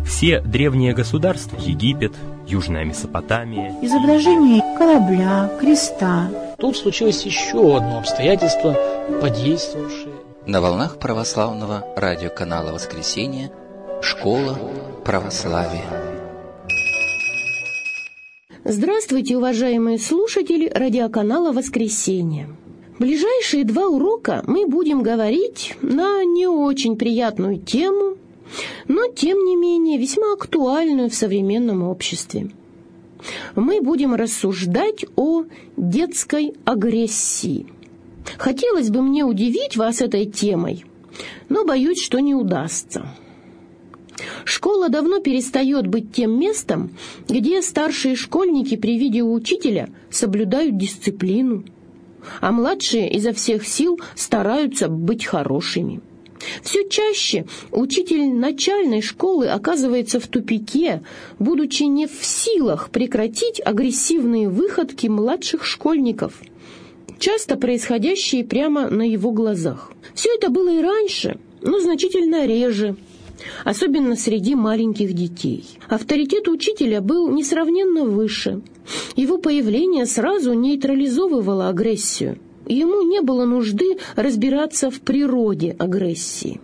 Все древние государства — Египет, Южная Месопотамия. Изображение корабля, креста. Тут случилось еще одно обстоятельство, подействовавшее. На волнах православного радиоканала «Воскресенье» «Школа православия». Здравствуйте, уважаемые слушатели радиоканала «Воскресенье». Ближайшие 2 урока мы будем говорить на не очень приятную тему, но, тем не менее, весьма актуальную в современном обществе. Мы будем рассуждать о детской агрессии. Хотелось бы мне удивить вас этой темой, но боюсь, что не удастся. Школа давно перестает быть тем местом, где старшие школьники при виде учителя соблюдают дисциплину, а младшие изо всех сил стараются быть хорошими. Все чаще учитель начальной школы оказывается в тупике, будучи не в силах прекратить агрессивные выходки младших школьников, часто происходящие прямо на его глазах. Все это было и раньше, но значительно реже, особенно среди маленьких детей. Авторитет учителя был несравненно выше. Его появление сразу нейтрализовывало агрессию. Ему не было нужды разбираться в природе агрессии.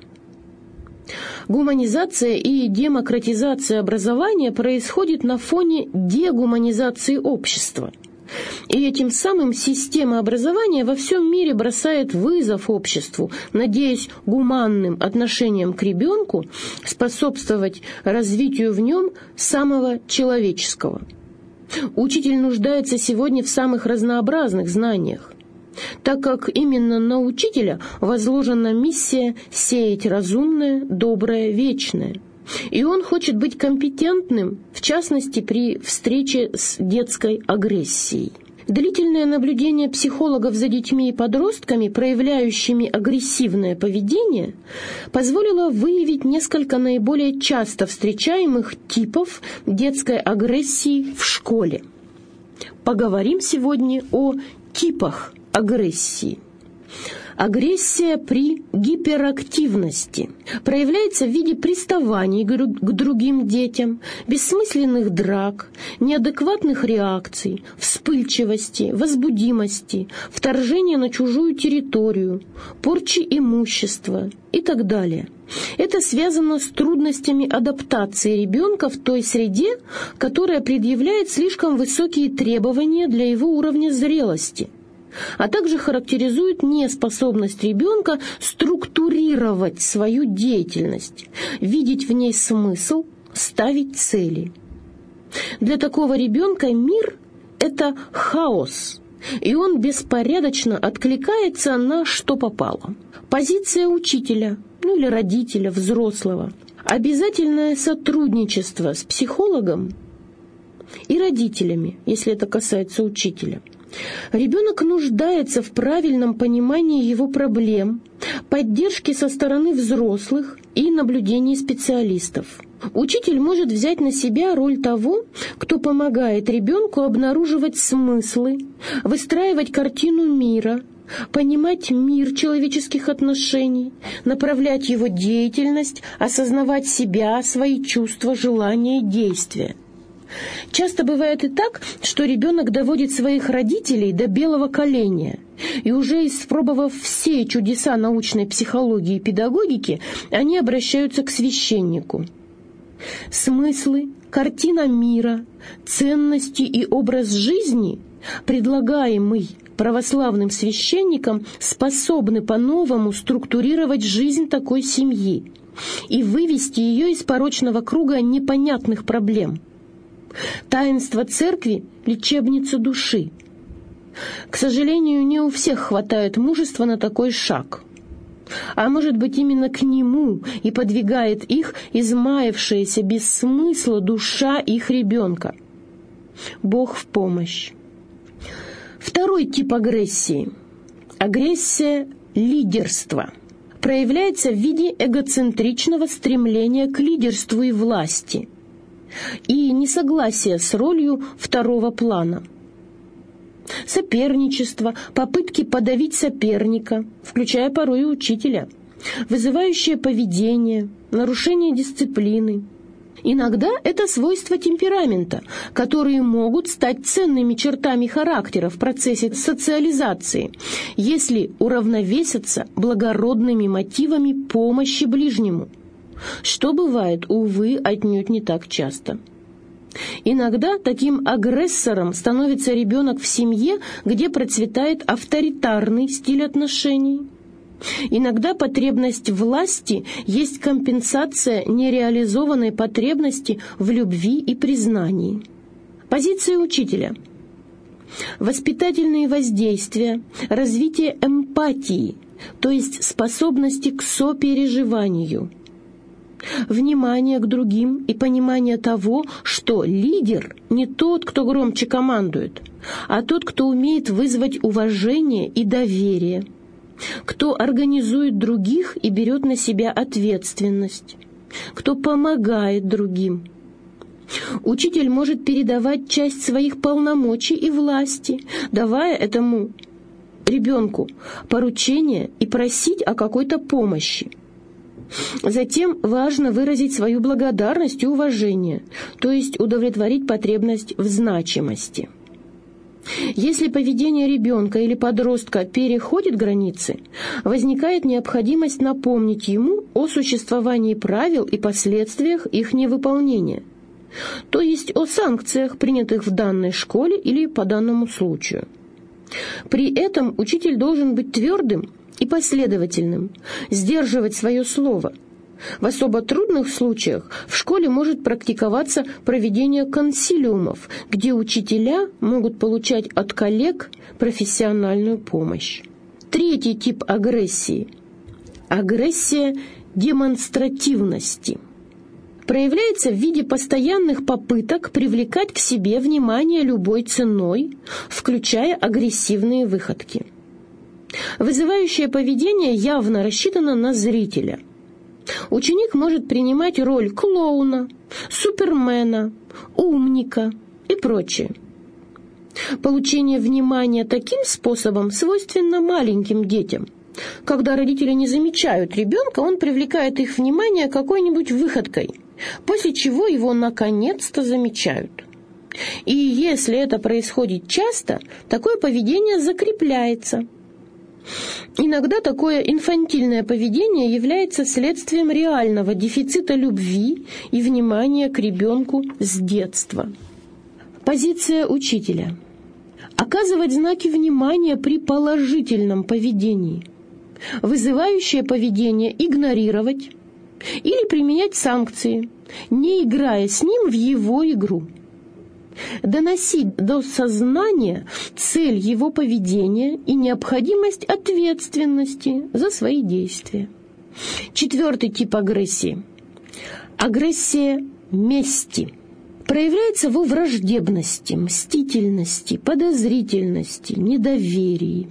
Гуманизация и демократизация образования происходит на фоне дегуманизации общества. И этим самым система образования во всем мире бросает вызов обществу, надеясь гуманным отношением к ребенку способствовать развитию в нем самого человеческого. Учитель нуждается сегодня в самых разнообразных знаниях, так как именно на учителя возложена миссия сеять разумное, доброе, вечное. И он хочет быть компетентным, в частности, при встрече с детской агрессией. Длительное наблюдение психологов за детьми и подростками, проявляющими агрессивное поведение, позволило выявить несколько наиболее часто встречаемых типов детской агрессии в школе. Поговорим сегодня о типах агрессии. Агрессия при гиперактивности проявляется в виде приставаний к другим детям, бессмысленных драк, неадекватных реакций, вспыльчивости, возбудимости, вторжения на чужую территорию, порчи имущества и так далее. Это связано с трудностями адаптации ребенка в той среде, которая предъявляет слишком высокие требования для его уровня зрелости, а также характеризует неспособность ребенка структурировать свою деятельность, видеть в ней смысл, ставить цели. Для такого ребенка мир – это хаос, и он беспорядочно откликается на что попало. Позиция учителя, или родителя, взрослого, обязательное сотрудничество с психологом и родителями, если это касается учителя. Ребенок нуждается в правильном понимании его проблем, поддержке со стороны взрослых и наблюдении специалистов. Учитель может взять на себя роль того, кто помогает ребенку обнаруживать смыслы, выстраивать картину мира, понимать мир человеческих отношений, направлять его деятельность, осознавать себя, свои чувства, желания и действия. Часто бывает и так, что ребенок доводит своих родителей до белого коленя, и уже испробовав все чудеса научной психологии и педагогики, они обращаются к священнику. Смыслы, картина мира, ценности и образ жизни, предлагаемый православным священникам, способны по-новому структурировать жизнь такой семьи и вывести ее из порочного круга непонятных проблем. Таинство церкви – лечебница души. К сожалению, не у всех хватает мужества на такой шаг. А может быть, именно к нему и подвигает их измаявшаяся без смысла душа их ребенка. Бог в помощь. Второй тип агрессии – агрессия лидерства. Проявляется в виде эгоцентричного стремления к лидерству и власти и несогласие с ролью второго плана. Соперничество, попытки подавить соперника, включая порой и учителя, вызывающее поведение, нарушение дисциплины, Иногда это свойства темперамента, которые могут стать ценными чертами характера в процессе социализации, если уравновесятся благородными мотивами помощи ближнему, что бывает, увы, отнюдь не так часто. Иногда таким агрессором становится ребенок в семье, где процветает авторитарный стиль отношений. Иногда потребность власти есть компенсация нереализованной потребности в любви и признании. Позиция учителя. Воспитательные воздействия, развитие эмпатии, то есть способности к сопереживанию, внимание к другим и понимание того, что лидер не тот, кто громче командует, а тот, кто умеет вызвать уважение и доверие, кто организует других и берет на себя ответственность, кто помогает другим. Учитель может передавать часть своих полномочий и власти, давая этому ребенку поручение и просить о какой-то помощи. Затем важно выразить свою благодарность и уважение, то есть удовлетворить потребность в значимости. Если поведение ребенка или подростка переходит границы, возникает необходимость напомнить ему о существовании правил и последствиях их невыполнения, то есть о санкциях, принятых в данной школе или по данному случаю. При этом учитель должен быть твердым и последовательным, сдерживать свое слово. В особо трудных случаях в школе может практиковаться проведение консилиумов, где учителя могут получать от коллег профессиональную помощь. Третий тип агрессии – агрессия демонстративности. Проявляется в виде постоянных попыток привлекать к себе внимание любой ценой, включая агрессивные выходки. Вызывающее поведение явно рассчитано на зрителя. Ученик может принимать роль клоуна, супермена, умника и прочее. Получение внимания таким способом свойственно маленьким детям. Когда родители не замечают ребенка, он привлекает их внимание какой-нибудь выходкой, после чего его наконец-то замечают. И если это происходит часто, такое поведение закрепляется. Иногда такое инфантильное поведение является следствием реального дефицита любви и внимания к ребенку с детства. Позиция учителя. Оказывать знаки внимания при положительном поведении. Вызывающее поведение игнорировать или применять санкции, не играя с ним в его игру. Доносить до сознания цель его поведения и необходимость ответственности за свои действия. Четвертый тип агрессии – агрессия мести. Проявляется во враждебности, мстительности, подозрительности, недоверии.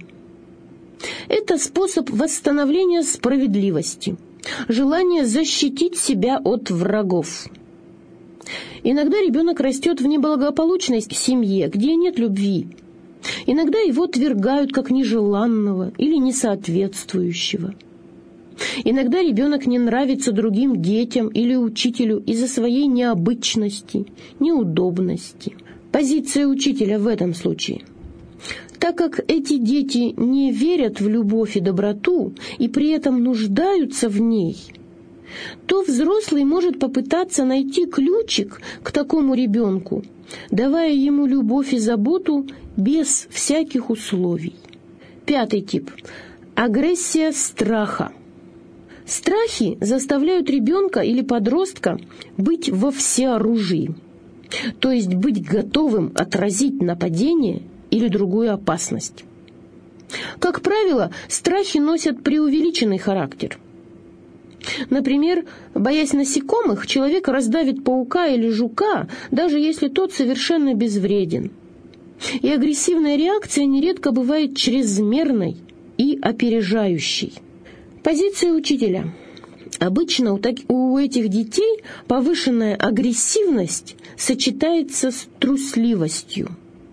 Это способ восстановления справедливости, желание защитить себя от врагов. Иногда ребенок растет в неблагополучной семье, где нет любви. Иногда его отвергают как нежеланного или несоответствующего. Иногда ребенок не нравится другим детям или учителю из-за своей необычности, неудобности. Позиция учителя в этом случае. Так как эти дети не верят в любовь и доброту и при этом нуждаются в ней, то взрослый может попытаться найти ключик к такому ребенку, давая ему любовь и заботу без всяких условий. Пятый тип – агрессия страха. Страхи заставляют ребенка или подростка быть во всеоружии, то есть быть готовым отразить нападение или другую опасность. Как правило, страхи носят преувеличенный характер. Например, боясь насекомых, человек раздавит паука или жука, даже если тот совершенно безвреден. И агрессивная реакция нередко бывает чрезмерной и опережающей. Позиция учителя. Обычно у этих детей повышенная агрессивность сочетается с трусливостью.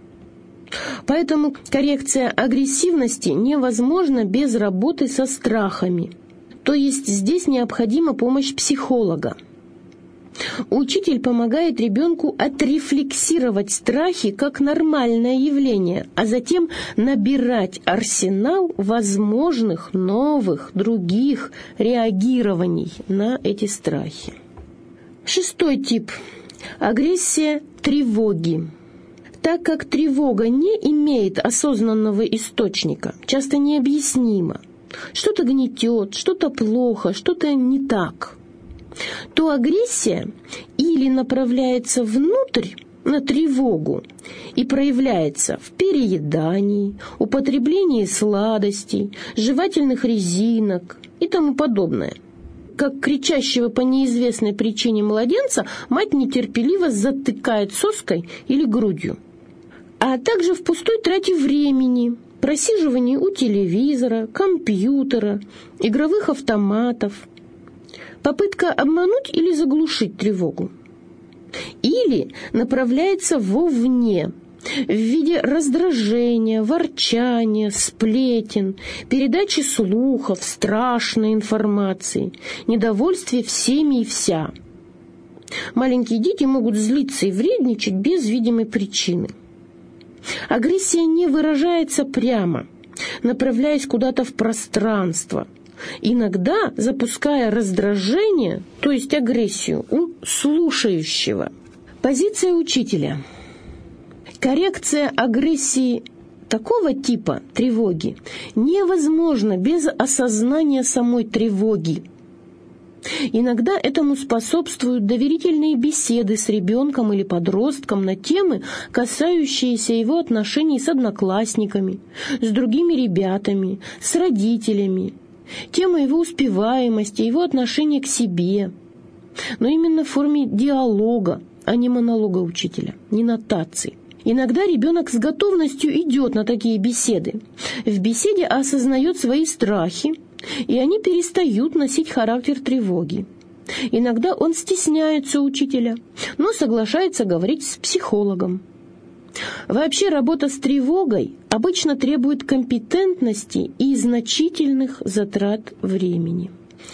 Поэтому коррекция агрессивности невозможна без работы со страхами. То есть здесь необходима помощь психолога. Учитель помогает ребенку отрефлексировать страхи как нормальное явление, а затем набирать арсенал возможных новых, других реагирований на эти страхи. 6-й тип – агрессия тревоги. Так как тревога не имеет осознанного источника, часто необъяснимо, что-то гнетет, что-то плохо, что-то не так, то агрессия или направляется внутрь на тревогу и проявляется в переедании, употреблении сладостей, жевательных резинок и тому подобное. Как кричащего по неизвестной причине младенца мать нетерпеливо затыкает соской или грудью. А также в пустой трате времени, просиживании у телевизора, компьютера, игровых автоматов. Попытка обмануть или заглушить тревогу. Или направляется вовне, в виде раздражения, ворчания, сплетен, передачи слухов, страшной информации, недовольствия всеми и вся. Маленькие дети могут злиться и вредничать без видимой причины. Агрессия не выражается прямо, направляясь куда-то в пространство, иногда запуская раздражение, то есть агрессию, у слушающего. Позиция учителя. Коррекция агрессии такого типа тревоги невозможна без осознания самой тревоги. Иногда этому способствуют доверительные беседы с ребенком или подростком на темы, касающиеся его отношений с одноклассниками, с другими ребятами, с родителями, тема его успеваемости, его отношения к себе. Но именно в форме диалога, а не монолога учителя, не нотаций. Иногда ребенок с готовностью идет на такие беседы. В беседе осознает свои страхи, и они перестают носить характер тревоги. Иногда он стесняется учителя, но соглашается говорить с психологом. Вообще работа с тревогой обычно требует компетентности и значительных затрат времени.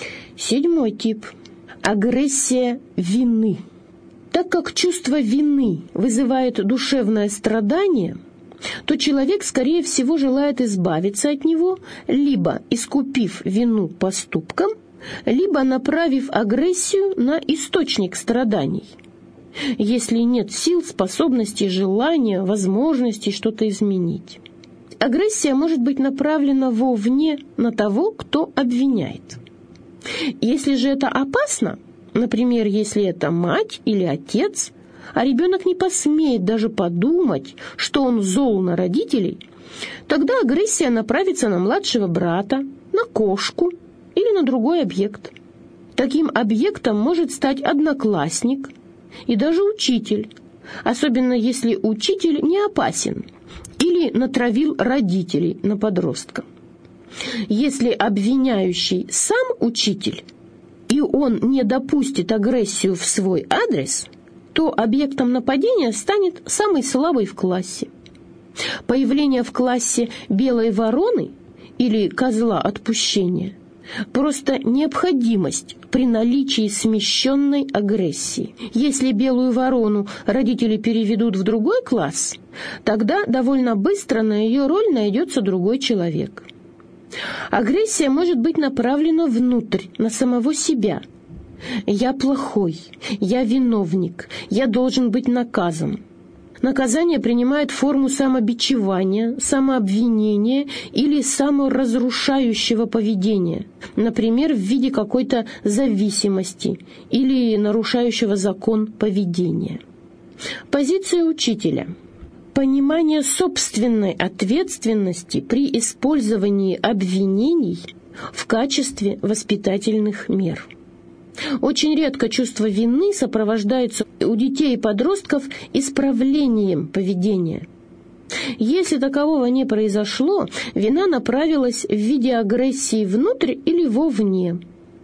7-й тип – агрессия вины. Так как чувство вины вызывает душевное страдание, то человек, скорее всего, желает избавиться от него, либо искупив вину поступком, либо направив агрессию на источник страданий, если нет сил, способностей, желания, возможности что-то изменить. Агрессия может быть направлена вовне на того, кто обвиняет. Если же это опасно, например, если это мать или отец, а ребенок не посмеет даже подумать, что он зол на родителей, тогда агрессия направится на младшего брата, на кошку или на другой объект. Таким объектом может стать одноклассник и даже учитель, особенно если учитель не опасен или натравил родителей на подростка. Если обвиняющий сам учитель, и он не допустит агрессию в свой адрес, то объектом нападения станет самый слабый в классе. Появление в классе белой вороны или козла отпущения – просто необходимость при наличии смещенной агрессии. Если белую ворону родители переведут в другой класс, тогда довольно быстро на ее роль найдется другой человек. Агрессия может быть направлена внутрь, на самого себя. «Я плохой», «я виновник», «я должен быть наказан». Наказание принимает форму самобичевания, самообвинения или саморазрушающего поведения, например, в виде какой-то зависимости или нарушающего закон поведения. Позиция учителя. Понимание собственной ответственности при использовании обвинений в качестве воспитательных мер. Очень редко чувство вины сопровождается у детей и подростков исправлением поведения. Если такового не произошло, вина направилась в виде агрессии внутрь или вовне.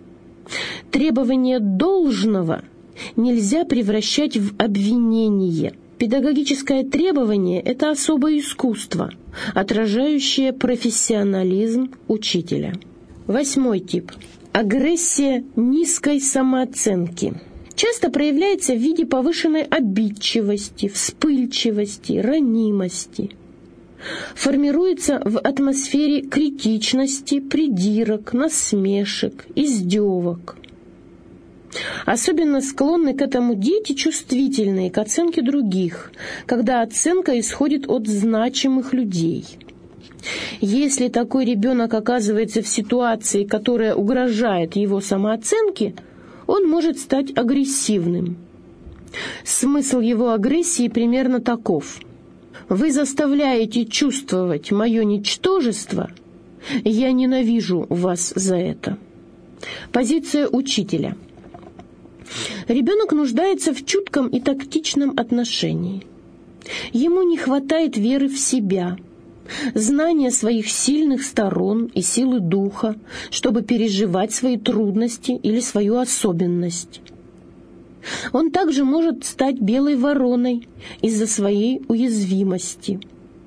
Требование должного нельзя превращать в обвинение. Педагогическое требование – это особое искусство, отражающее профессионализм учителя. 8-й тип. Агрессия низкой самооценки. часто проявляется в виде повышенной обидчивости, вспыльчивости, ранимости. Формируется в атмосфере критичности, придирок, насмешек, издевок. Особенно склонны к этому дети, чувствительные к оценке других, когда оценка исходит от значимых людей. Если такой ребенок оказывается в ситуации, которая угрожает его самооценке, он может стать агрессивным. Смысл его агрессии примерно таков: вы заставляете чувствовать мое ничтожество, я ненавижу вас за это. Позиция учителя. Ребенок нуждается в чутком и тактичном отношении. Ему не хватает веры в себя, знания своих сильных сторон и силы духа, чтобы переживать свои трудности или свою особенность. Он также может стать белой вороной из-за своей уязвимости.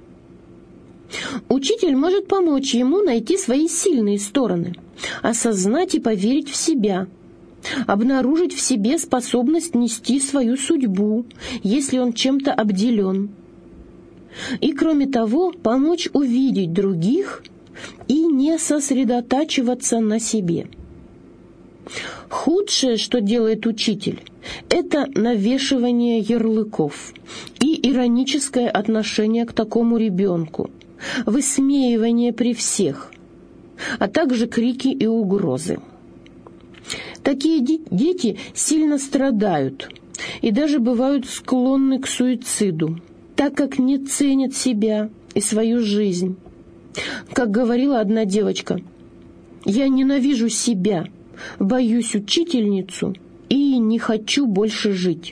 Учитель может помочь ему найти свои сильные стороны, осознать и поверить в себя, обнаружить в себе способность нести свою судьбу, если он чем-то обделен. И, кроме того, помочь увидеть других и не сосредотачиваться на себе. Худшее, что делает учитель, это навешивание ярлыков и ироническое отношение к такому ребенку, высмеивание при всех, а также крики и угрозы. Такие дети сильно страдают и даже бывают склонны к суициду, так как не ценят себя и свою жизнь. Как говорила одна девочка: «Я ненавижу себя, боюсь учительницу и не хочу больше жить».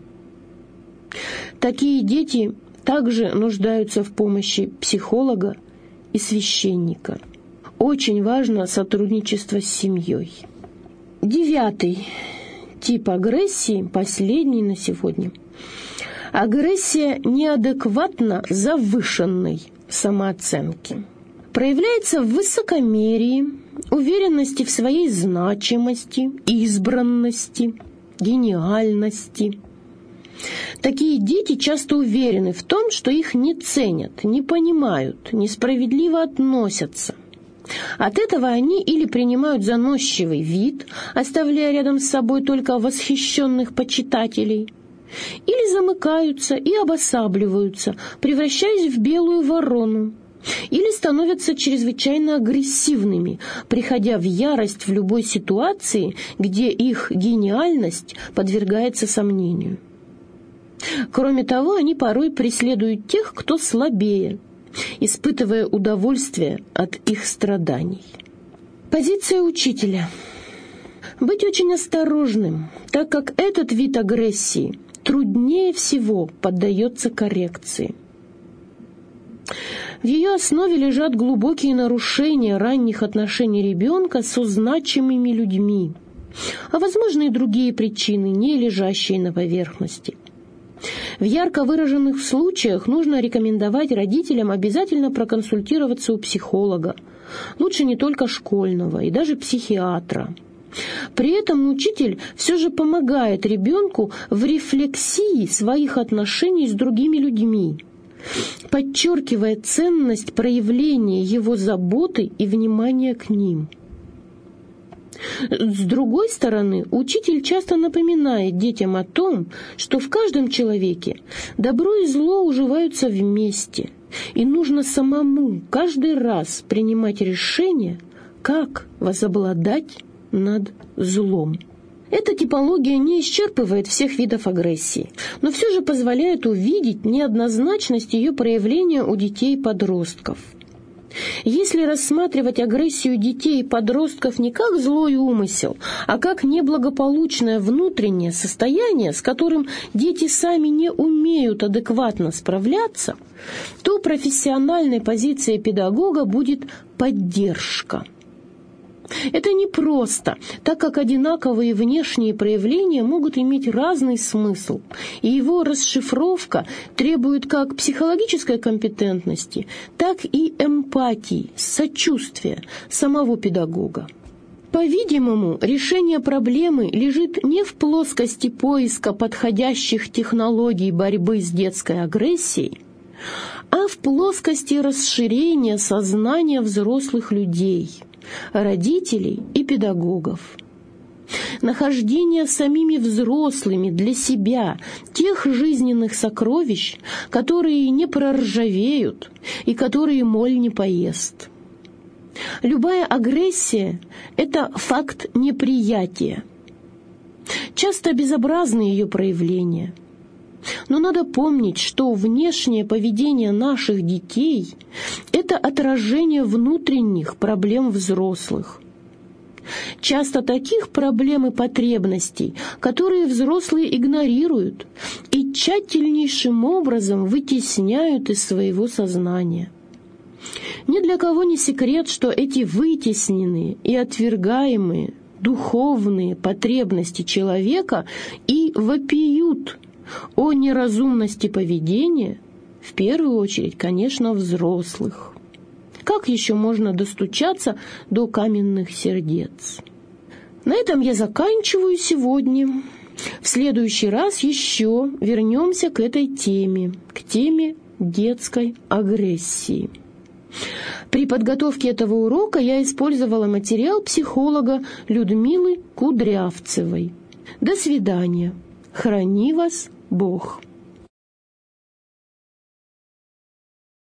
Такие дети также нуждаются в помощи психолога и священника. Очень важно сотрудничество с семьей. 9 тип агрессии, последний на сегодня. Агрессия неадекватно завышенной самооценки. Проявляется в высокомерии, уверенности в своей значимости, избранности, гениальности. Такие дети часто уверены в том, что их не ценят, не понимают, несправедливо относятся. От этого они или принимают заносчивый вид, оставляя рядом с собой только восхищенных почитателей, или замыкаются и обосабливаются, превращаясь в белую ворону, или становятся чрезвычайно агрессивными, приходя в ярость в любой ситуации, где их гениальность подвергается сомнению. Кроме того, они порой преследуют тех, кто слабее, испытывая удовольствие от их страданий. Позиция учителя. Быть очень осторожным, так как этот вид агрессии труднее всего поддается коррекции. В ее основе лежат глубокие нарушения ранних отношений ребенка со значимыми людьми, а возможно и другие причины, не лежащие на поверхности. В ярко выраженных случаях нужно рекомендовать родителям обязательно проконсультироваться у психолога, лучше не только школьного, и даже психиатра. При этом учитель все же помогает ребенку в рефлексии своих отношений с другими людьми, подчеркивая ценность проявления его заботы и внимания к ним. С другой стороны, учитель часто напоминает детям о том, что в каждом человеке добро и зло уживаются вместе, и нужно самому каждый раз принимать решение, как возобладать над злом. Эта типология не исчерпывает всех видов агрессии, но все же позволяет увидеть неоднозначность ее проявления у детей и подростков. Если рассматривать агрессию детей и подростков не как злой умысел, а как неблагополучное внутреннее состояние, с которым дети сами не умеют адекватно справляться, то профессиональной позицией педагога будет поддержка. Это непросто, так как одинаковые внешние проявления могут иметь разный смысл, и его расшифровка требует как психологической компетентности, так и эмпатии, сочувствия самого педагога. По-видимому, решение проблемы лежит не в плоскости поиска подходящих технологий борьбы с детской агрессией, а в плоскости расширения сознания взрослых людей, родителей и педагогов. Нахождение самими взрослыми для себя тех жизненных сокровищ, которые не проржавеют и которые моль не поест. Любая агрессия – это факт неприятия. Часто безобразны ее проявления. Но надо помнить, что внешнее поведение наших детей – это отражение внутренних проблем взрослых. Часто таких проблем и потребностей, которые взрослые игнорируют и тщательнейшим образом вытесняют из своего сознания. Ни для кого не секрет, что эти вытесненные и отвергаемые духовные потребности человека и вопиют о неразумности поведения, в первую очередь, конечно, взрослых. Как еще можно достучаться до каменных сердец? На этом я заканчиваю сегодня. В следующий раз еще вернемся к этой теме, к теме детской агрессии. При подготовке этого урока я использовала материал психолога Людмилы Кудрявцевой. До свидания. Храни вас Бог.